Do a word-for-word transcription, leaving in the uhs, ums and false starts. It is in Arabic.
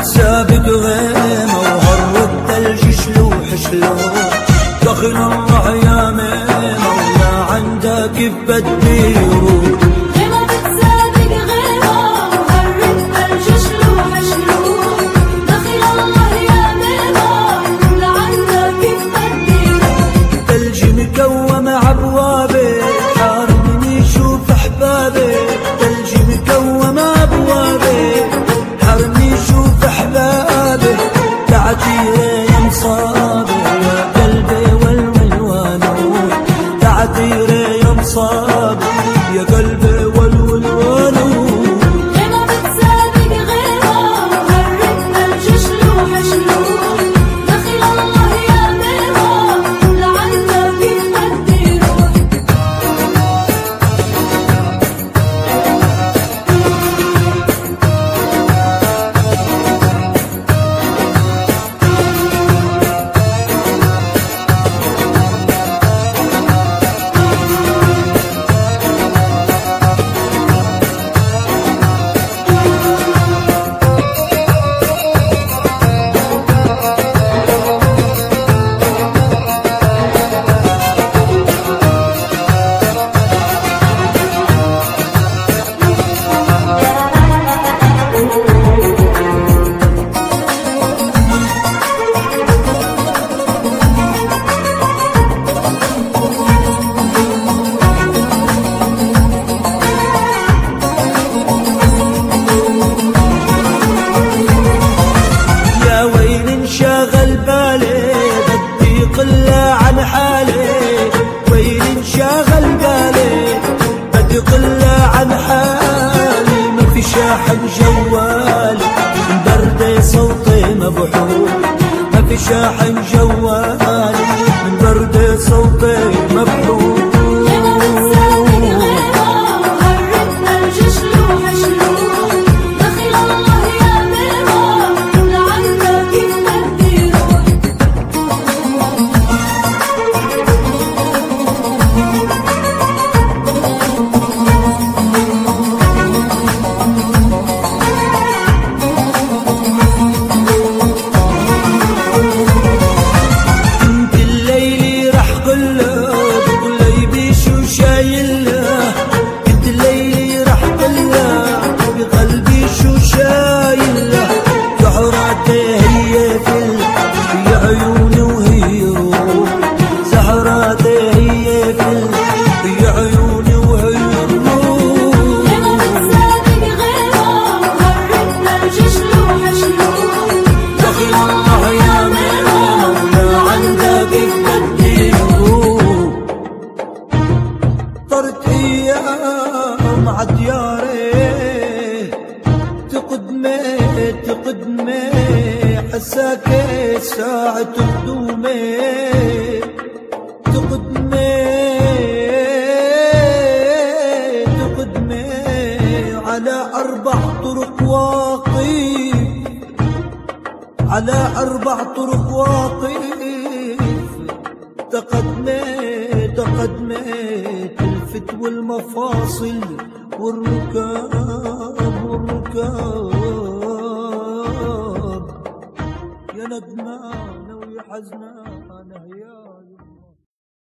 بتسابق غيمة وهر الثلج شلوح شلوح دخل الله يا ميمة ولا عندك بدي يروح غيمة بتسابق غيمة وهر الثلج شلوح شلوح دخل الله يا ميمة ولا عندك بدي يروح ثلج مكوم عبوابي حارمني شوف احبابي ثلج مكوم عبوابي حارمني شوف احبابي تعتيري يا مصابي يا قلبي والولوانو تعتيري يا مصابي يا قلبي والولوانو غيمة بتسابق غيمة وهر الثلج شلوح شلوح دخل الله يا ميمة ولا عندك بدي يروح شاغل بالي بدي قلة عن حالي ويلي شاغل بالي بدي قلة عن حالي ما في شاحن جوالي من برد صوتي مبحور ما في شاحن جوالي من برد صوتي مبحور طرت ايام عدياري تقدمي تقدمي حساك ساعة قدومي تقدمي تقدمي على أربع طرق واقف على أربع طرق واقف تقدمي تقدمي الفت والمفاصل والركاب والركاب يا ندمان ويا حزنان هيان